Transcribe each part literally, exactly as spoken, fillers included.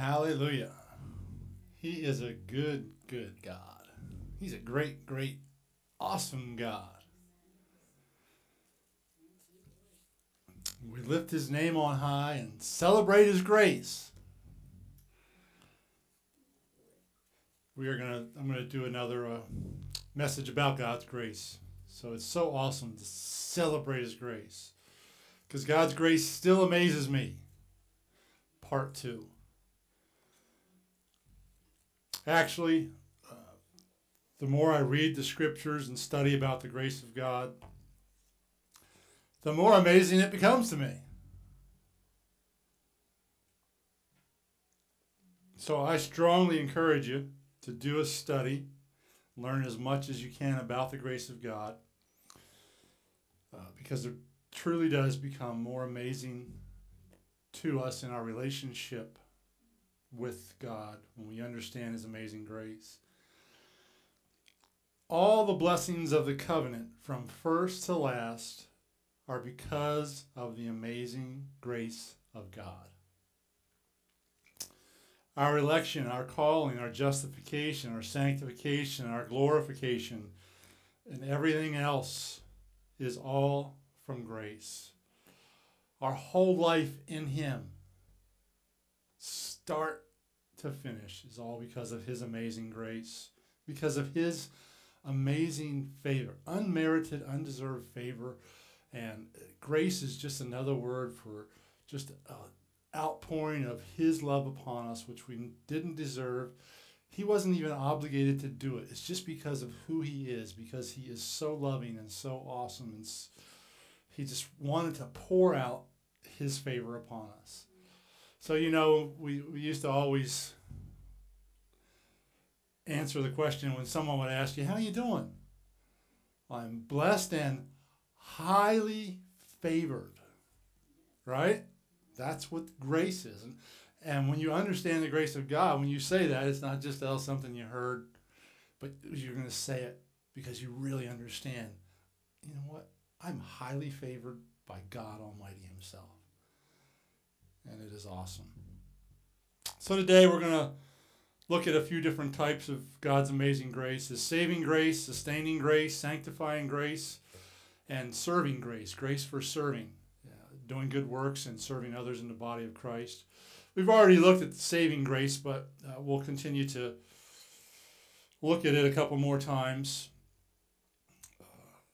Hallelujah. He is a good, good God. He's a great, great, awesome God. We lift his name on high and celebrate his grace. We are gonna. I'm gonna do another uh, message about God's grace. So it's so awesome to celebrate his grace, because God's grace still amazes me. Part two. Actually, uh, the more I read the scriptures and study about the grace of God, the more amazing it becomes to me. So I strongly encourage you to do a study, learn as much as you can about the grace of God, uh, because it truly does become more amazing to us in our relationship with God when we understand his amazing grace. All the blessings of the covenant from first to last are because of the amazing grace of God. Our election, our calling, our justification, our sanctification, our glorification, and everything else is all from grace. Our whole life in him, start to finish, is all because of his amazing grace, because of his amazing favor, unmerited, undeserved favor. And grace is just another word for just an outpouring of his love upon us, which we didn't deserve. He wasn't even obligated to do it. It's just because of who he is, because he is so loving and so awesome. And he just wanted to pour out his favor upon us. So, you know, we, we used to always answer the question when someone would ask you, how are you doing? I'm blessed and highly favored, right? That's what grace is. And, and when you understand the grace of God, when you say that, it's not just oh, something you heard, but you're going to say it because you really understand, you know what? I'm highly favored by God Almighty himself. And it is awesome. So today we're going to look at a few different types of God's amazing grace: His saving grace, sustaining grace, sanctifying grace, and serving grace, grace for serving, yeah, doing good works and serving others in the body of Christ. We've already looked at saving grace, but uh, we'll continue to look at it a couple more times. Uh,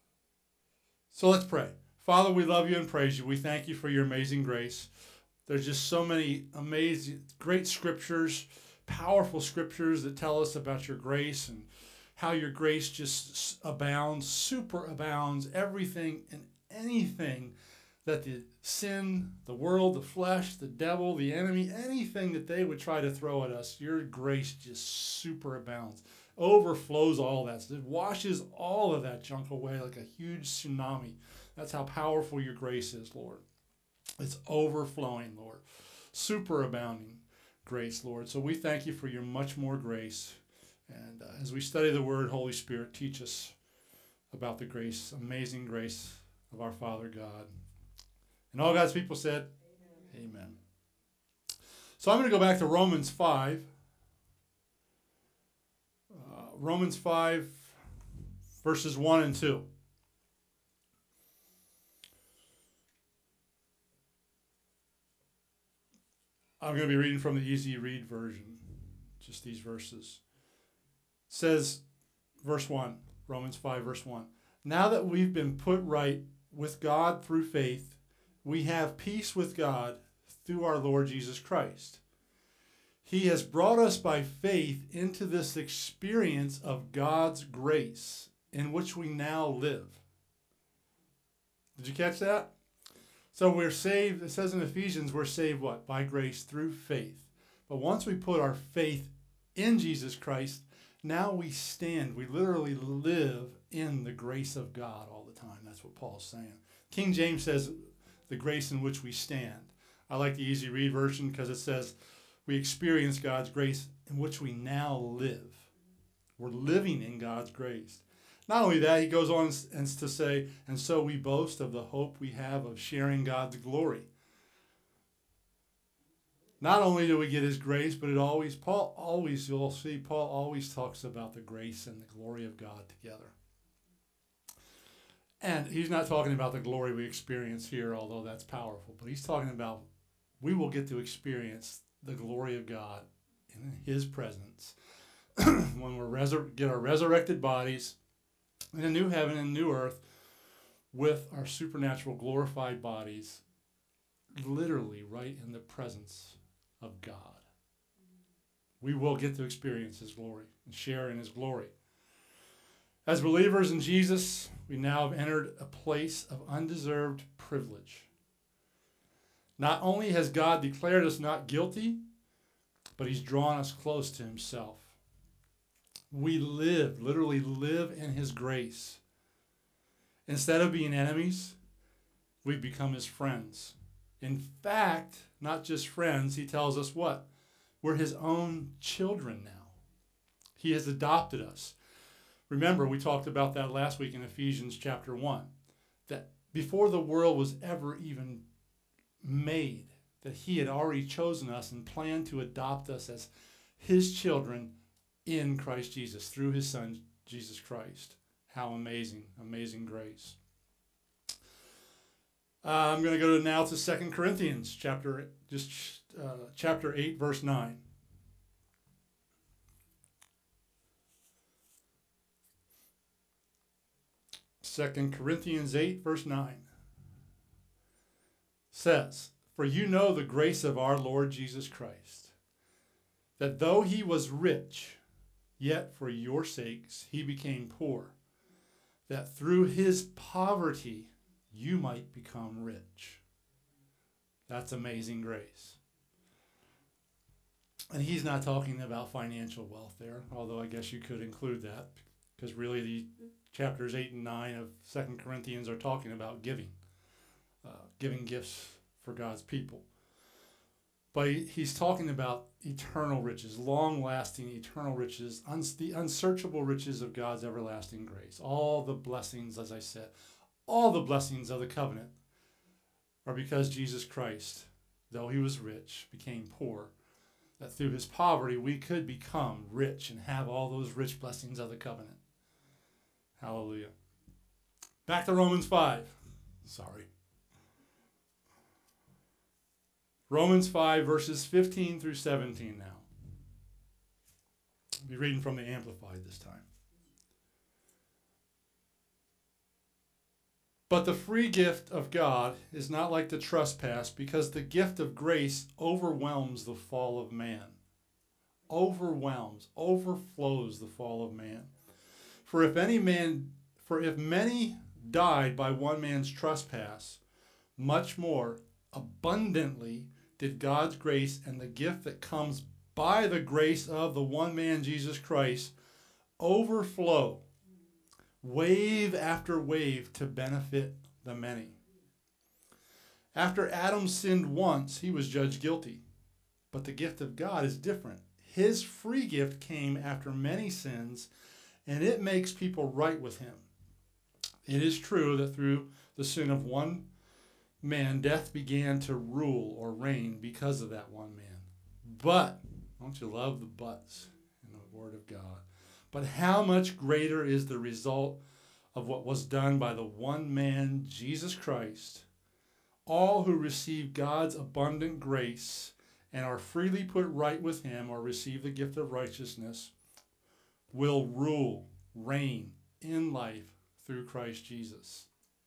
so let's pray. Father, we love you and praise you. We thank you for your amazing grace. There's just so many amazing, great scriptures, powerful scriptures that tell us about your grace and how your grace just abounds, super abounds, everything and anything that the sin, the world, the flesh, the devil, the enemy, anything that they would try to throw at us, your grace just super abounds, overflows all that. It washes all of that junk away like a huge tsunami. That's how powerful your grace is, Lord. It's overflowing, Lord. Super abounding grace, Lord. So we thank you for your much more grace. And uh, as we study the word, Holy Spirit, teach us about the grace, amazing grace of our Father God. And all God's people said, Amen. Amen. So I'm going to go back to Romans five. Uh, Romans five, verses one and two. I'm going to be reading from the Easy Read version, just these verses. It says, verse one, Romans five, verse one. Now that we've been put right with God through faith, we have peace with God through our Lord Jesus Christ. He has brought us by faith into this experience of God's grace in which we now live. Did you catch that? So we're saved, it says in Ephesians, we're saved what? By grace through faith. But once we put our faith in Jesus Christ, now we stand, we literally live in the grace of God all the time. That's what Paul's saying. King James says the grace in which we stand. I like the Easy Read version because it says we experience God's grace in which we now live. We're living in God's grace. Not only that, he goes on and to say, and so we boast of the hope we have of sharing God's glory. Not only do we get his grace, but it always, Paul always, you'll see, Paul always talks about the grace and the glory of God together. And he's not talking about the glory we experience here, although that's powerful, but he's talking about we will get to experience the glory of God in his presence when we resur- get our resurrected bodies in a new heaven and new earth with our supernatural glorified bodies literally right in the presence of God. We will get to experience his glory and share in his glory. As believers in Jesus, we now have entered a place of undeserved privilege. Not only has God declared us not guilty, but he's drawn us close to himself. We live, literally live in his grace. Instead of being enemies, we've become his friends. In fact, not just friends, he tells us what? We're his own children now. He has adopted us. Remember, we talked about that last week in Ephesians chapter one, that before the world was ever even made, that he had already chosen us and planned to adopt us as his children in Christ Jesus, through his son, Jesus Christ. How amazing, amazing grace. Uh, I'm going to go now to Second Corinthians, chapter just uh, chapter eight, verse nine. Second Corinthians eight, verse nine says, "For you know the grace of our Lord Jesus Christ, that though he was rich, yet for your sakes he became poor, that through his poverty you might become rich." That's amazing grace. And he's not talking about financial wealth there, although I guess you could include that, because really the chapters eight and nine of Second Corinthians are talking about giving, uh, giving gifts for God's people. But he, he's talking about eternal riches, long-lasting eternal riches, uns- the unsearchable riches of God's everlasting grace. All the blessings, as I said, all the blessings of the covenant are because Jesus Christ, though he was rich, became poor, that through his poverty we could become rich and have all those rich blessings of the covenant. Hallelujah. Back to Romans five. Sorry. Romans five, verses fifteen through seventeen now. I'll be reading from the Amplified this time. "But the free gift of God is not like the trespass, because the gift of grace overwhelms the fall of man." Overwhelms, overflows the fall of man. For if any man, for if many died by one man's trespass, much more abundantly did God's grace and the gift that comes by the grace of the one man, Jesus Christ, overflow, wave after wave, to benefit the many. After Adam sinned once, he was judged guilty. But the gift of God is different. His free gift came after many sins, and it makes people right with him. It is true that through the sin of one man, death began to rule or reign because of that one man. But, don't you love the buts in the Word of God? But how much greater is the result of what was done by the one man, Jesus Christ? All who receive God's abundant grace and are freely put right with him, or receive the gift of righteousness, will rule, reign in life through Christ Jesus.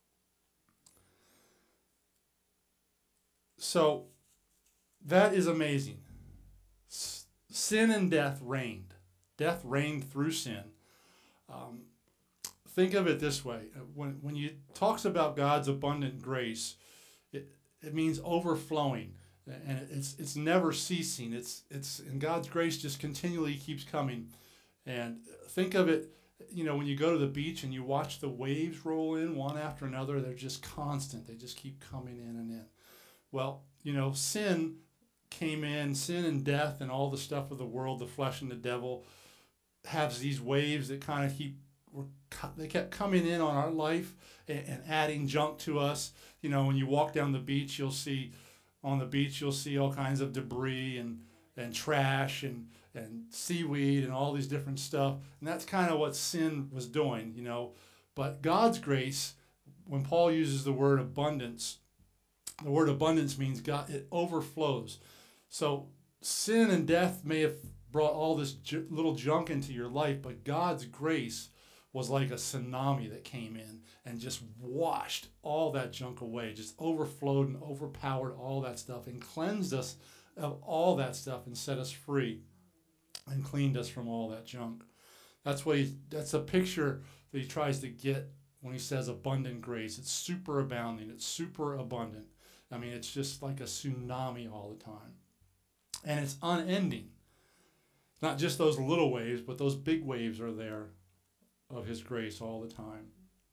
So that is amazing. S- sin and death reigned. Death reigned through sin. Um, think of it this way. When when you talks about God's abundant grace, it, it means overflowing. And it's it's never ceasing. It's it's and God's grace just continually keeps coming. And think of it, you know, when you go to the beach and you watch the waves roll in one after another, they're just constant. They just keep coming in and in. Well, you know, sin came in, sin and death and all the stuff of the world, the flesh and the devil, has these waves that kind of keep, they kept coming in on our life and, and adding junk to us. You know, when you walk down the beach, you'll see on the beach, you'll see all kinds of debris and, and trash and, and seaweed and all these different stuff. And that's kind of what sin was doing, you know. But God's grace, when Paul uses the word abundance, the word abundance means God, it overflows. So sin and death may have brought all this j- little junk into your life, but God's grace was like a tsunami that came in and just washed all that junk away, just overflowed and overpowered all that stuff and cleansed us of all that stuff and set us free and cleaned us from all that junk. That's what he, that's a picture that he tries to get when he says abundant grace. It's super abounding. It's super abundant. I mean, it's just like a tsunami all the time. And it's unending. Not just those little waves, but those big waves are there of his grace all the time.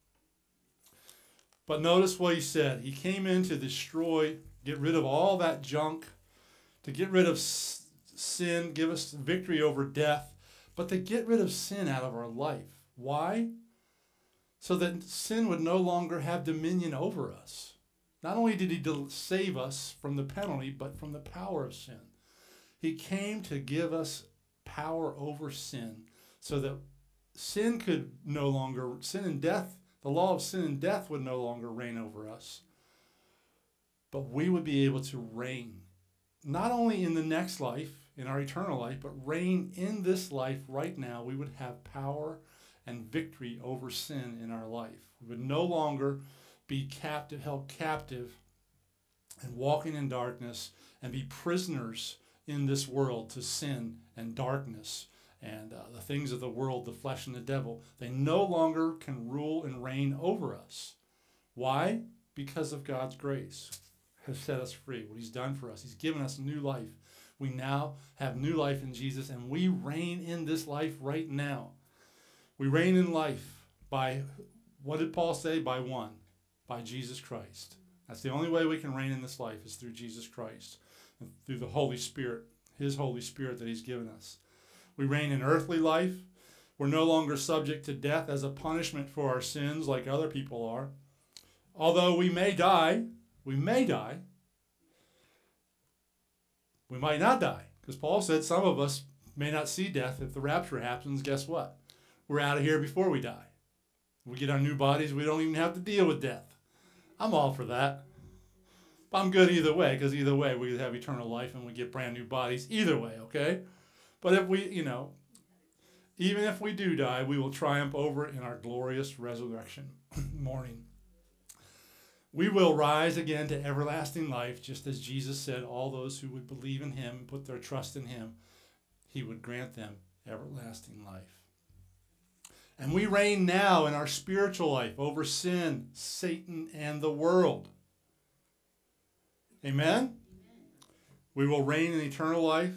But notice what he said. He came in to destroy, get rid of all that junk, to get rid of s- sin, give us victory over death, but to get rid of sin out of our life. Why? So that sin would no longer have dominion over us. Not only did he del- save us from the penalty, but from the power of sin. He came to give us power over sin so that sin could no longer, sin and death, the law of sin and death would no longer reign over us. But we would be able to reign, not only in the next life, in our eternal life, but reign in this life right now. We would have power and victory over sin in our life. We would no longer be captive, held captive and walking in darkness and be prisoners in this world to sin and darkness and uh, the things of the world, the flesh and the devil. They no longer can rule and reign over us. Why? Because of God's grace has set us free, what he's done for us. He's given us new life. We now have new life in Jesus, and we reign in this life right now. We reign in life by, what did Paul say? By one, by Jesus Christ. That's the only way we can reign in this life is through Jesus Christ, and through the Holy Spirit, his Holy Spirit that he's given us. We reign in earthly life. We're no longer subject to death as a punishment for our sins like other people are. Although we may die, we may die, we might not die. Because Paul said some of us may not see death. If the rapture happens, guess what? We're out of here before we die. We get our new bodies, we don't even have to deal with death. I'm all for that. I'm good either way, because either way we have eternal life and we get brand new bodies. Either way, okay? But if we, you know, even if we do die, we will triumph over it in our glorious resurrection morning. We will rise again to everlasting life, just as Jesus said, all those who would believe in him, put their trust in him, he would grant them everlasting life. And we reign now in our spiritual life over sin, Satan, and the world. Amen? We will reign in eternal life.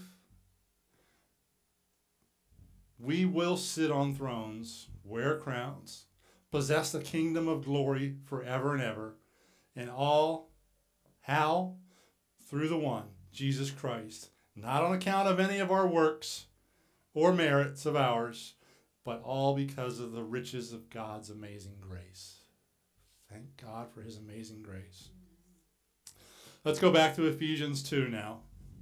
We will sit on thrones, wear crowns, possess the kingdom of glory forever and ever. And all, how? Through the one, Jesus Christ. Not on account of any of our works or merits of ours, but all because of the riches of God's amazing grace. Thank God for his amazing grace. Let's go back to Ephesians two now.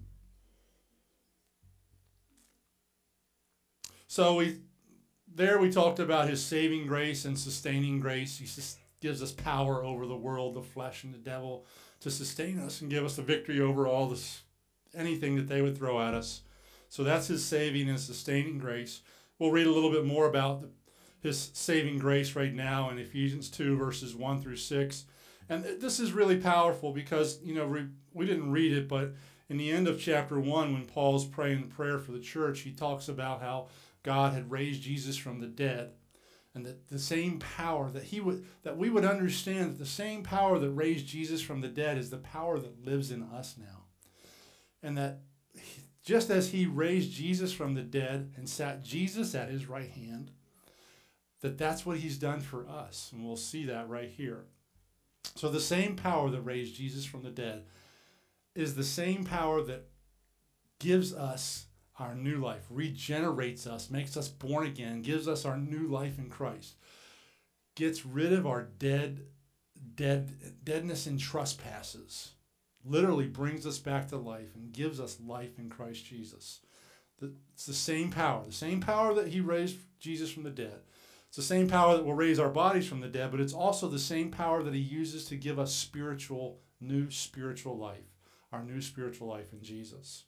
So we, there we talked about his saving grace and sustaining grace. He sus- gives us power over the world, the flesh, and the devil to sustain us and give us the victory over all this, anything that they would throw at us. So that's his saving and sustaining grace. We'll read a little bit more about the, his saving grace right now in Ephesians two, verses one through six. And this is really powerful because, you know, we, we didn't read it, but in the end of chapter one, when Paul's praying the prayer for the church, he talks about how God had raised Jesus from the dead. And that the same power that he would, that we would understand that the same power that raised Jesus from the dead is the power that lives in us now. And that just as he raised Jesus from the dead and sat Jesus at his right hand, that that's what he's done for us. And we'll see that right here. So the same power that raised Jesus from the dead is the same power that gives us our new life, regenerates us, makes us born again, gives us our new life in Christ, gets rid of our dead, dead, deadness and trespasses, literally brings us back to life and gives us life in Christ Jesus. It's the same power, the same power that he raised Jesus from the dead. It's the same power that will raise our bodies from the dead, but it's also the same power that he uses to give us spiritual, new spiritual life, our new spiritual life in Jesus.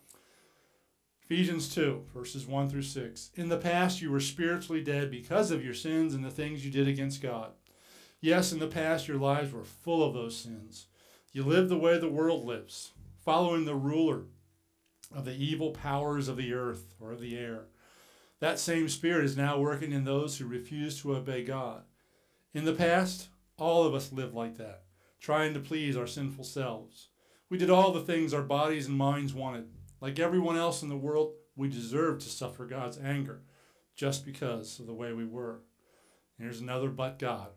Ephesians two, verses one through six. In the past you were spiritually dead because of your sins and the things you did against God. Yes, in the past your lives were full of those sins. You lived the way the world lives, following the ruler of the evil powers of the earth or of the air. That same spirit is now working in those who refuse to obey God. In the past, all of us lived like that, trying to please our sinful selves. We did all the things our bodies and minds wanted. Like everyone else in the world, we deserved to suffer God's anger just because of the way we were. Here's another but God.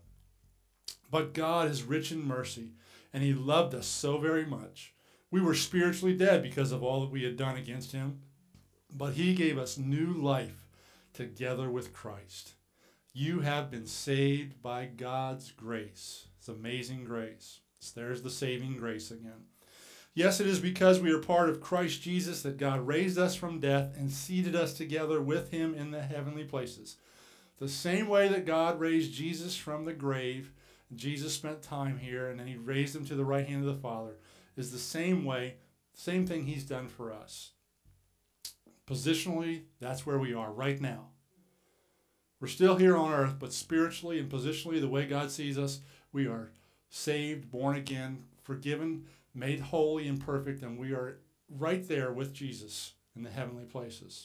But God is rich in mercy, and he loved us so very much. We were spiritually dead because of all that we had done against him, but he gave us new life together with Christ. You have been saved by God's grace. It's amazing grace. So there's the saving grace again. Yes, it is because we are part of Christ Jesus that God raised us from death and seated us together with him in the heavenly places. The same way that God raised Jesus from the grave, Jesus spent time here, and then he raised him to the right hand of the Father, is the same way, same thing he's done for us. Positionally, that's where we are right now. We're still here on earth, but spiritually and positionally, the way God sees us, we are saved, born again, forgiven, made holy and perfect, and we are right there with Jesus in the heavenly places.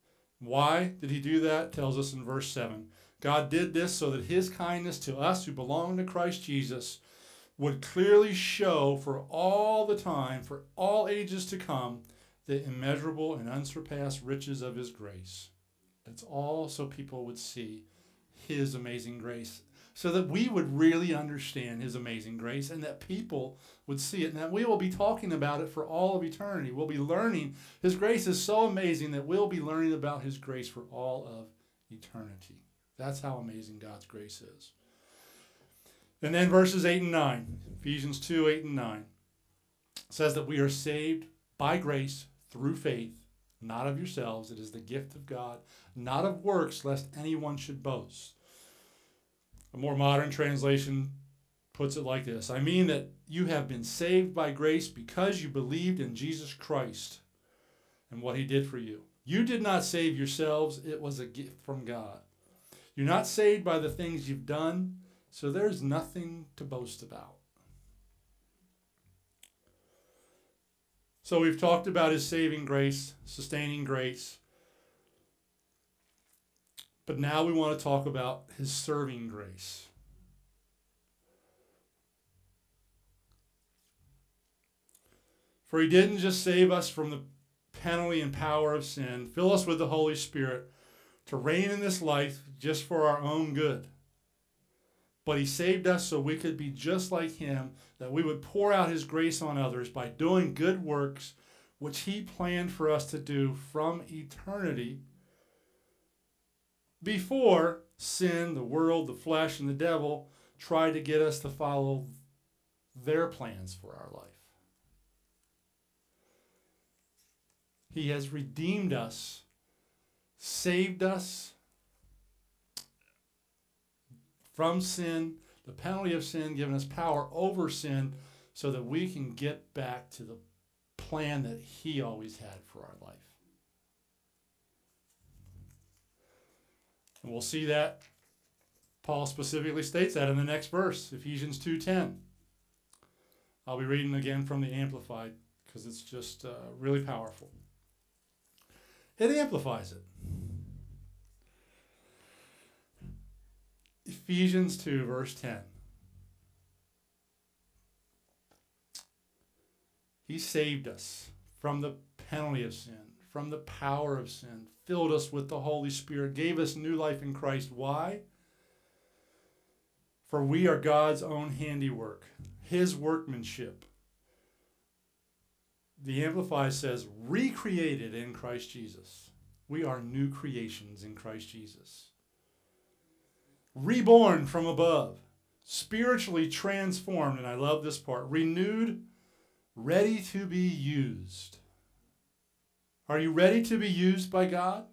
Why did he do that? It tells us in verse seven. God did this so that his kindness to us who belong to Christ Jesus would clearly show for all the time, for all ages to come, the immeasurable and unsurpassed riches of his grace. It's all so people would see his amazing grace, so that we would really understand his amazing grace and that people would see it, and that we will be talking about it for all of eternity. We'll be learning. His grace is so amazing that we'll be learning about his grace for all of eternity. That's how amazing God's grace is. And then verses eight and nine, Ephesians two, eight and nine, says that we are saved by grace through faith, not of yourselves. It is the gift of God, not of works, lest anyone should boast. A more modern translation puts it like this. I mean that you have been saved by grace because you believed in Jesus Christ and what he did for you. You did not save yourselves. It was a gift from God. You're not saved by the things you've done, so there's nothing to boast about. So we've talked about his saving grace, sustaining grace. But now we want to talk about his serving grace. For he didn't just save us from the penalty and power of sin, fill us with the Holy Spirit to reign in this life just for our own good. But he saved us so we could be just like him, that we would pour out his grace on others by doing good works, which he planned for us to do from eternity before sin, the world, the flesh, and the devil tried to get us to follow their plans for our life. He has redeemed us, saved us from sin, the penalty of sin, given us power over sin so that we can get back to the plan that he always had for our life. And we'll see that Paul specifically states that in the next verse, Ephesians two ten. I'll be reading again from the Amplified because it's just uh, really powerful. It amplifies it. Ephesians two, verse ten. He saved us from the penalty of sin, from the power of sin, filled us with the Holy Spirit, gave us new life in Christ. Why? For we are God's own handiwork, his workmanship. The Amplified says, recreated in Christ Jesus. We are new creations in Christ Jesus. Reborn from above, spiritually transformed, and I love this part, renewed ready to be used. Are you ready to be used by God?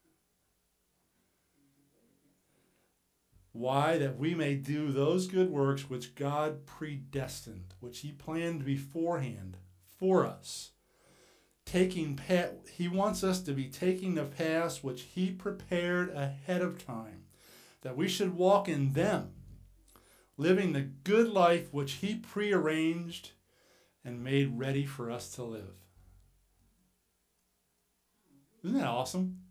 Why? That we may do those good works which God predestined, which he planned beforehand for us. Taking pa- he wants us to be taking the paths which he prepared ahead of time, that we should walk in them, living the good life which he prearranged and made ready for us to live. Isn't that awesome?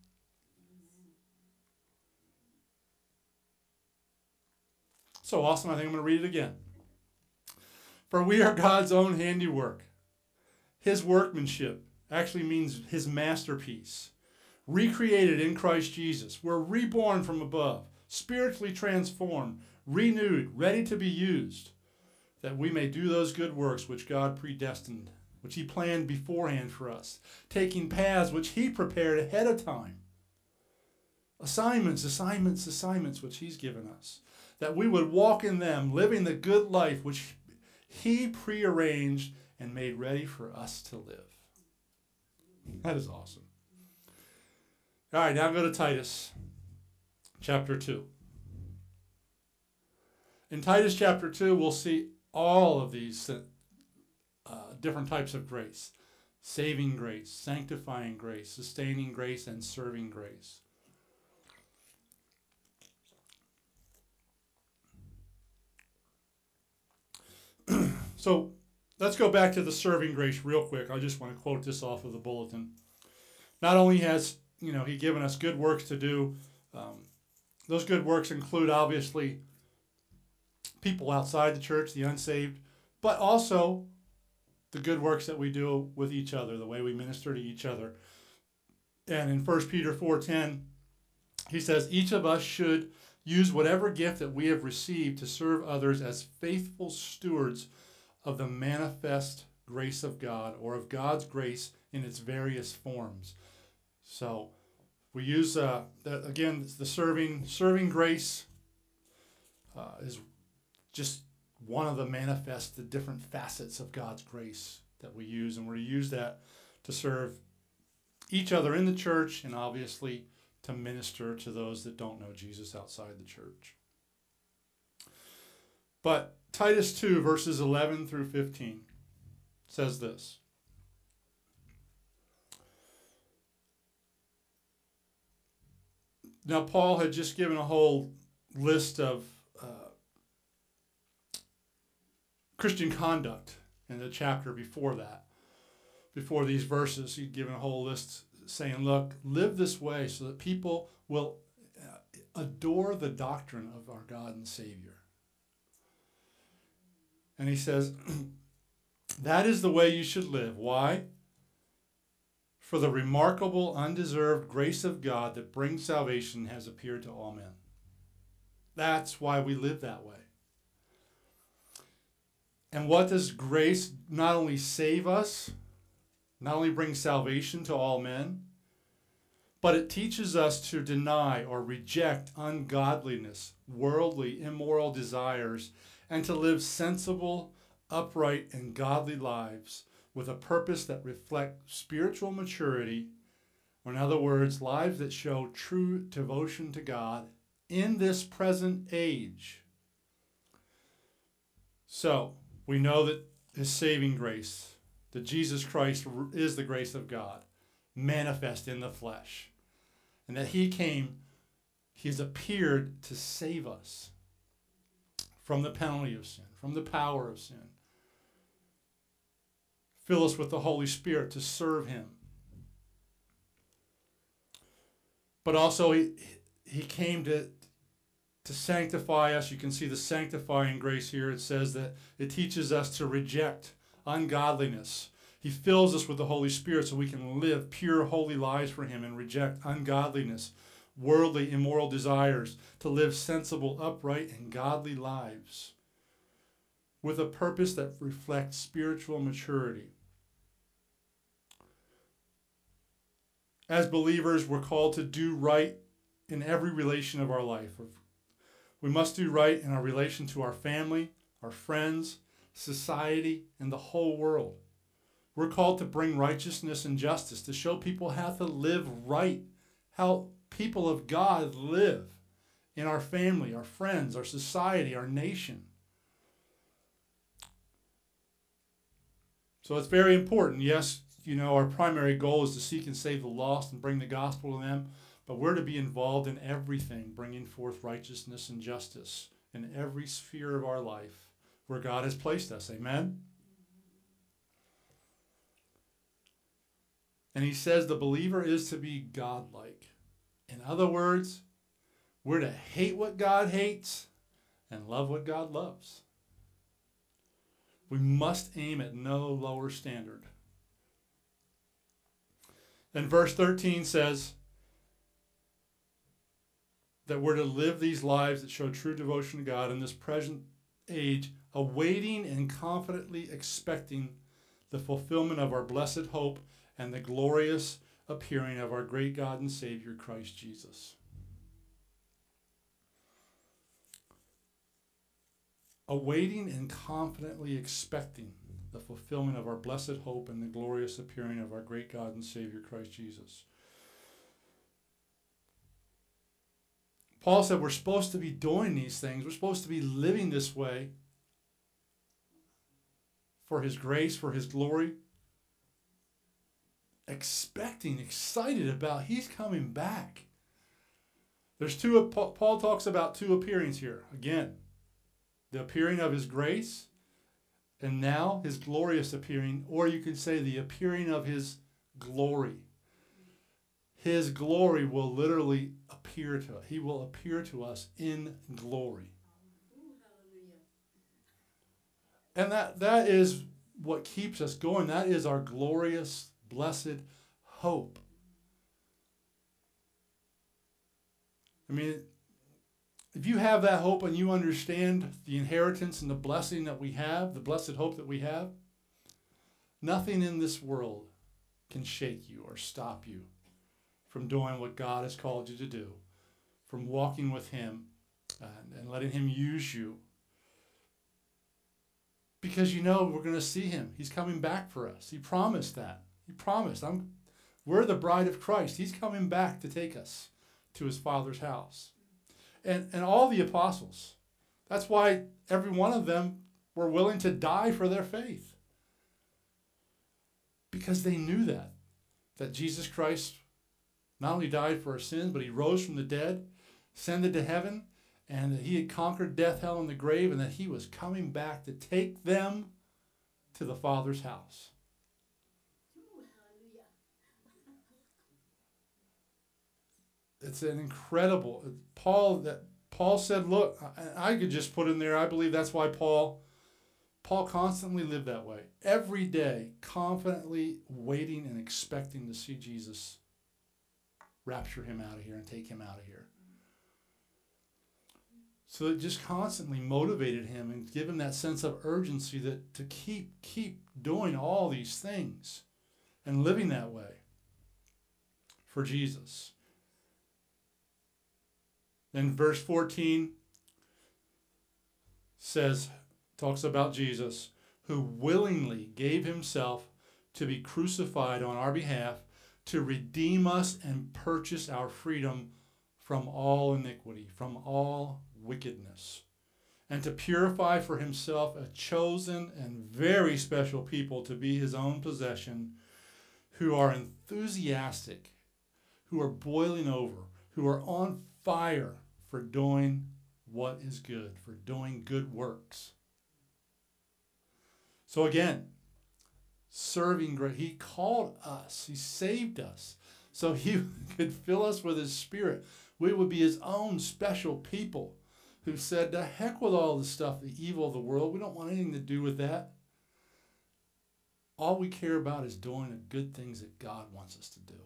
So awesome, I think I'm going to read it again. For we are God's own handiwork. His workmanship actually means his masterpiece. Recreated in Christ Jesus. We're reborn from above, spiritually transformed, renewed, ready to be used, that we may do those good works which God predestined, which he planned beforehand for us, taking paths which he prepared ahead of time. Assignments, assignments, assignments which he's given us, that we would walk in them, living the good life which he prearranged and made ready for us to live. That is awesome. All right, now go to Titus chapter two. In Titus chapter two, we'll see all of these uh, different types of grace. Saving grace, sanctifying grace, sustaining grace, and serving grace. So let's go back to the serving grace real quick. I just want to quote this off of the bulletin. Not only has, you know, he given us good works to do, um, those good works include obviously people outside the church, the unsaved, but also the good works that we do with each other, the way we minister to each other. And in First Peter four ten, he says, each of us should use whatever gift that we have received to serve others as faithful stewards of the manifest grace of God, or of God's grace in its various forms. So we use, uh, that, again, the serving serving grace uh, is just one of the manifest, the different facets of God's grace that we use. And we're to use that to serve each other in the church, and obviously to minister to those that don't know Jesus outside the church. But Titus two, verses eleven through fifteen says this. Now, Paul had just given a whole list of uh, Christian conduct in the chapter before that. Before these verses, he'd given a whole list saying, look, live this way so that people will adore the doctrine of our God and Savior. And he says, that is the way you should live. Why? For the remarkable, undeserved grace of God that brings salvation has appeared to all men. That's why we live that way. And what does grace not only save us, not only bring salvation to all men, but it teaches us to deny or reject ungodliness, worldly, immoral desires, and to live sensible, upright, and godly lives with a purpose that reflect spiritual maturity, or in other words, lives that show true devotion to God in this present age. So, we know that his saving grace, that Jesus Christ is the grace of God, manifest in the flesh, and that he came, he has appeared to save us from the penalty of sin, from the power of sin. Fill us with the Holy Spirit to serve him. But also he, he came to, to sanctify us. You can see the sanctifying grace here. It says that it teaches us to reject ungodliness. He fills us with the Holy Spirit so we can live pure, holy lives for him and reject ungodliness, worldly, immoral desires, to live sensible, upright, and godly lives with a purpose that reflects spiritual maturity. As believers, we're called to do right in every relation of our life. We must do right in our relation to our family, our friends, society, and the whole world. We're called to bring righteousness and justice, to show people how to live right, how people of God live in our family, our friends, our society, our nation. So it's very important. Yes, you know, our primary goal is to seek and save the lost and bring the gospel to them, but we're to be involved in everything, bringing forth righteousness and justice in every sphere of our life where God has placed us. Amen? And he says the believer is to be godlike. In other words, we're to hate what God hates and love what God loves. We must aim at no lower standard. And verse thirteen says that we're to live these lives that show true devotion to God in this present age, awaiting and confidently expecting the fulfillment of our blessed hope and the glorious appearing of our great God and Savior, Christ Jesus. Awaiting and confidently expecting the fulfillment of our blessed hope and the glorious appearing of our great God and Savior, Christ Jesus. Paul said we're supposed to be doing these things. We're supposed to be living this way for his grace, for his glory. Expecting, excited about he's coming back. There's two, Paul talks about two appearings here. Again, the appearing of his grace, and now his glorious appearing, or you could say the appearing of his glory. His glory will literally appear to us. He will appear to us in glory. And that, that is what keeps us going. That is our glorious, blessed hope. I mean, if you have that hope and you understand the inheritance and the blessing that we have, the blessed hope that we have, nothing in this world can shake you or stop you from doing what God has called you to do, from walking with him and, and letting him use you. Because you know we're going to see him. He's coming back for us. He promised that. He promised. I'm, we're the bride of Christ. He's coming back to take us to his Father's house. And, and all the apostles, that's why every one of them were willing to die for their faith. Because they knew that, that Jesus Christ not only died for our sins, but he rose from the dead, ascended to heaven, and that he had conquered death, hell, and the grave, and that he was coming back to take them to the Father's house. It's an incredible, Paul, that Paul said, look, I, I could just put in there, I believe that's why Paul, Paul constantly lived that way. Every day, confidently waiting and expecting to see Jesus rapture him out of here and take him out of here. So it just constantly motivated him and gave him that sense of urgency that to keep, keep doing all these things and living that way for Jesus. Then verse fourteen says, talks about Jesus, who willingly gave himself to be crucified on our behalf to redeem us and purchase our freedom from all iniquity, from all wickedness, and to purify for himself a chosen and very special people to be his own possession, who are enthusiastic, who are boiling over, who are on fire for doing what is good, for doing good works. So again, serving great. He called us. He saved us so he could fill us with his Spirit. We would be his own special people who said, to heck with all the stuff, the evil of the world. We don't want anything to do with that. All we care about is doing the good things that God wants us to do.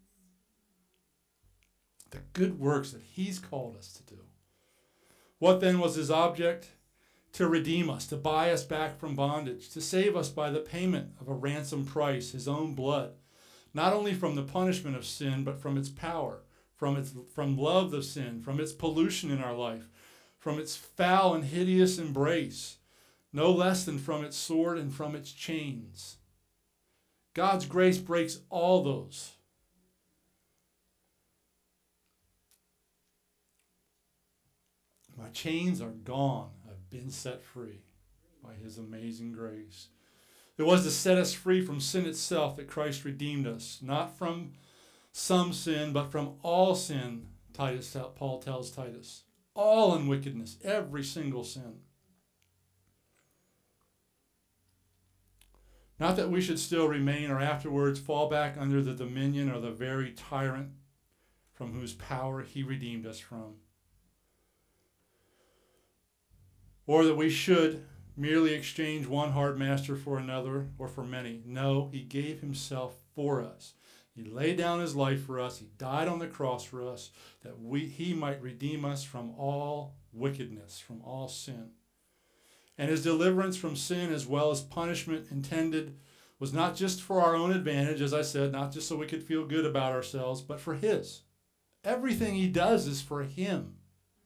The good works that he's called us to do. What then was his object? To redeem us, to buy us back from bondage, to save us by the payment of a ransom price, his own blood, not only from the punishment of sin, but from its power, from its from love of sin, from its pollution in our life, from its foul and hideous embrace, no less than from its sword and from its chains. God's grace breaks all those. My chains are gone. I've been set free by his amazing grace. It was to set us free from sin itself that Christ redeemed us, not from some sin, but from all sin, Titus, Paul tells Titus. All unwickedness, every single sin. Not that we should still remain or afterwards fall back under the dominion or the very tyrant from whose power he redeemed us from. Or that we should merely exchange one hard master for another or for many. No, he gave himself for us. He laid down his life for us. He died on the cross for us that we he might redeem us from all wickedness, from all sin. And his deliverance from sin as well as punishment intended was not just for our own advantage, as I said, not just so we could feel good about ourselves, but for his. Everything he does is for him.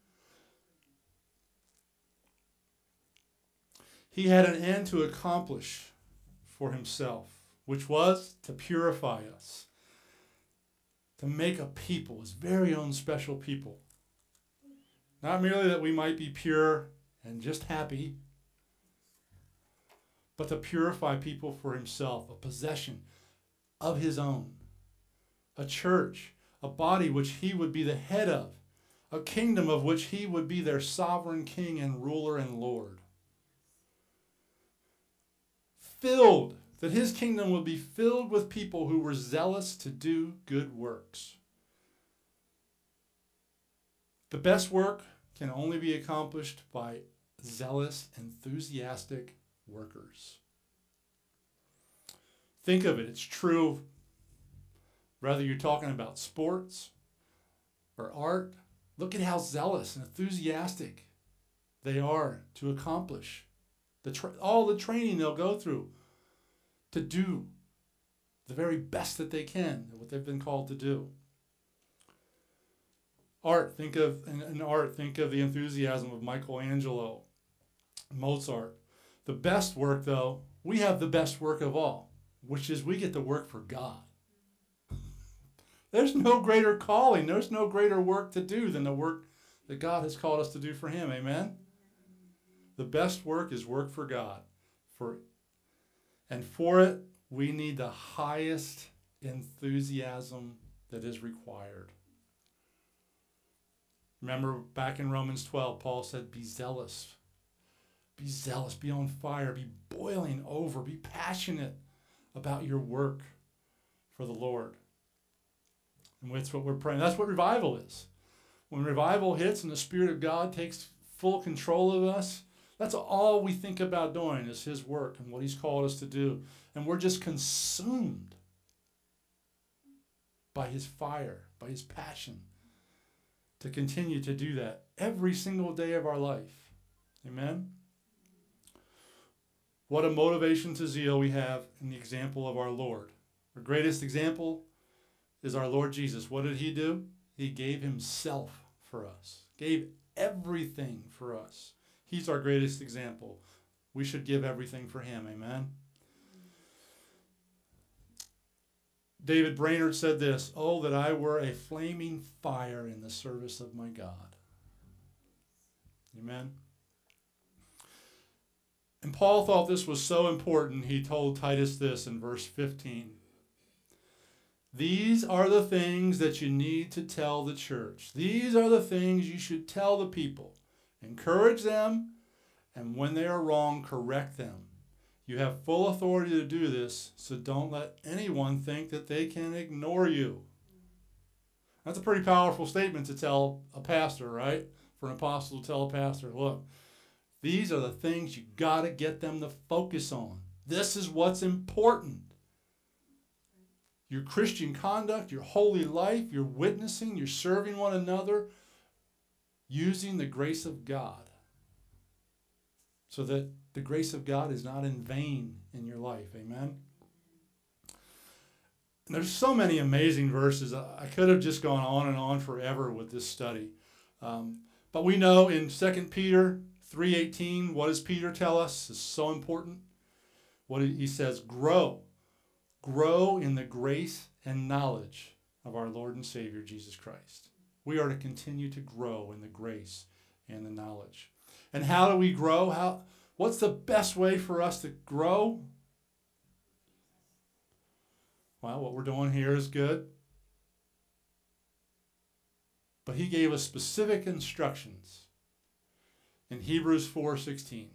He had an end to accomplish for himself, which was to purify us, to make a people, his very own special people. Not merely that we might be pure and just happy, but to purify people for himself, a possession of his own, a church, a body which he would be the head of, a kingdom of which he would be their sovereign king and ruler and Lord. Filled, that his kingdom would be filled with people who were zealous to do good works. The best work can only be accomplished by zealous, enthusiastic workers. Think of it, it's true whether you're talking about sports or art. Look at how zealous and enthusiastic they are to accomplish the tra- all the training they'll go through to do the very best that they can, what they've been called to do. Art, think of in, in art, think of the enthusiasm of Michelangelo, Mozart. The best work, though, we have the best work of all, which is we get to work for God. There's no greater calling, there's no greater work to do than the work that God has called us to do for him. Amen? The best work is work for God. For, and for it, we need the highest enthusiasm that is required. Remember back in Romans twelve, Paul said, be zealous. Be zealous, be on fire, be boiling over, be passionate about your work for the Lord. And that's what we're praying. That's what revival is. When revival hits and the Spirit of God takes full control of us, that's all we think about doing is his work and what he's called us to do. And we're just consumed by his fire, by his passion, to continue to do that every single day of our life. Amen? What a motivation to zeal we have in the example of our Lord. Our greatest example is our Lord Jesus. What did he do? He gave himself for us, gave everything for us. He's our greatest example. We should give everything for him. Amen? David Brainerd said this, oh, that I were a flaming fire in the service of my God. Amen? And Paul thought this was so important, he told Titus this in verse fifteen. These are the things that you need to tell the church. These are the things you should tell the people. Encourage them, and when they are wrong, correct them. You have full authority to do this, so don't let anyone think that they can ignore you. That's a pretty powerful statement to tell a pastor, right? For an apostle to tell a pastor, look, these are the things you got to get them to focus on. This is what's important. Your Christian conduct, your holy life, your witnessing, your serving one another, using the grace of God, so that the grace of God is not in vain in your life. Amen? And there's so many amazing verses. I could have just gone on and on forever with this study. Um, but we know in Second Peter three eighteen, what does Peter tell us? It's so important. What he says, grow. grow in the grace and knowledge of our Lord and Savior, Jesus Christ. We are to continue to grow in the grace and the knowledge. And how do we grow? How? What's the best way for us to grow? Well, what we're doing here is good. But he gave us specific instructions in Hebrews four sixteen.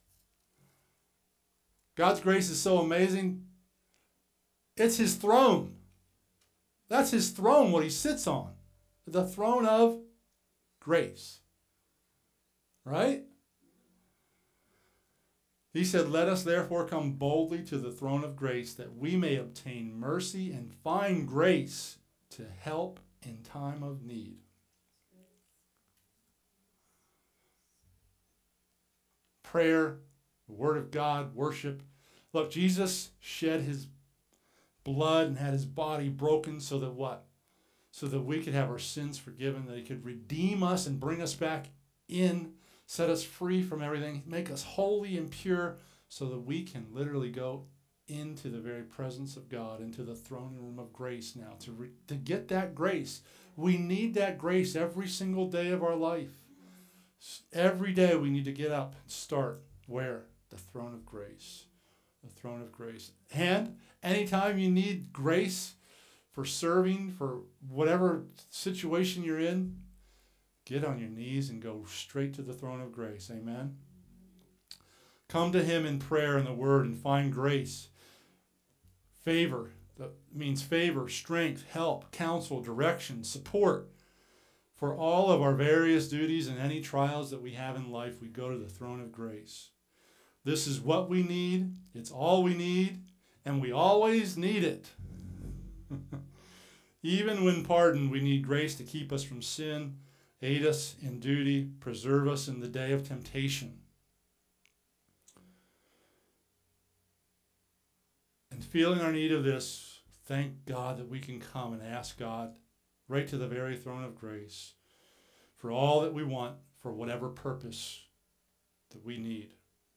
God's grace is so amazing. It's his throne. That's his throne, what he sits on. The throne of grace. Right? He said, let us therefore come boldly to the throne of grace that we may obtain mercy and find grace to help in time of need. Prayer, the Word of God, worship. Look, Jesus shed his blood and had his body broken so that what? So that we could have our sins forgiven, that he could redeem us and bring us back in, set us free from everything, make us holy and pure so that we can literally go into the very presence of God, into the throne room of grace now. To, re- to get that grace, we need that grace every single day of our life. Every day we need to get up and start where? The throne of grace. The throne of grace. And anytime you need grace for serving, for whatever situation you're in, get on your knees and go straight to the throne of grace. Amen. Come to him in prayer and the word and find grace. Favor. That means favor, strength, help, counsel, direction, support. For all of our various duties and any trials that we have in life, we go to the throne of grace. This is what we need. It's all we need. And we always need it. Even when pardoned, we need grace to keep us from sin, aid us in duty, preserve us in the day of temptation. And feeling our need of this, thank God that we can come and ask God right to the very throne of grace for all that we want, for whatever purpose that we need.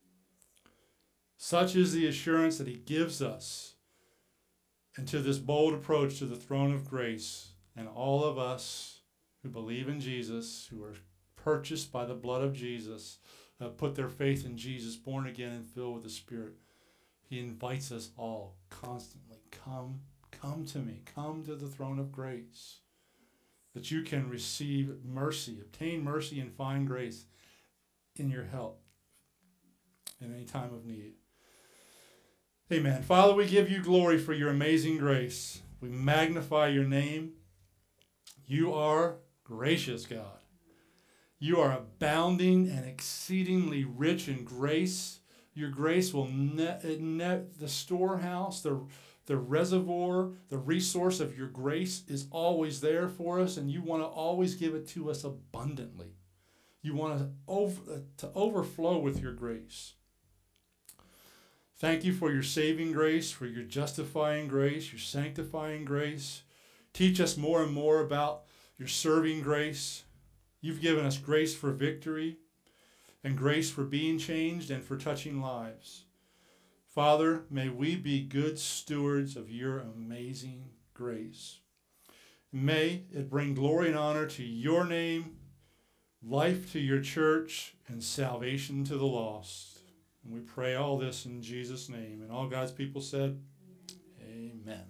Such is the assurance that he gives us. And to this bold approach to the throne of grace, and all of us who believe in Jesus, who are purchased by the blood of Jesus, uh, put their faith in Jesus, born again and filled with the Spirit, he invites us all constantly, come, come to me, come to the throne of grace, that you can receive mercy, obtain mercy and find grace in your help in any time of need. Amen. Father, we give you glory for your amazing grace. We magnify your name. You are gracious, God. You are abounding and exceedingly rich in grace. Your grace will net, net the storehouse, the, the reservoir, the resource of your grace is always there for us, and you want to always give it to us abundantly. You want to, over, to overflow with your grace. Thank you for your saving grace, for your justifying grace, your sanctifying grace. Teach us more and more about your serving grace. You've given us grace for victory and grace for being changed and for touching lives. Father, may we be good stewards of your amazing grace. May it bring glory and honor to your name, life to your church, and salvation to the lost. And we pray all this in Jesus' name. And all God's people said, amen.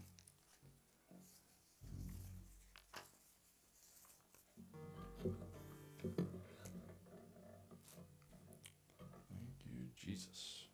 Thank you, Jesus.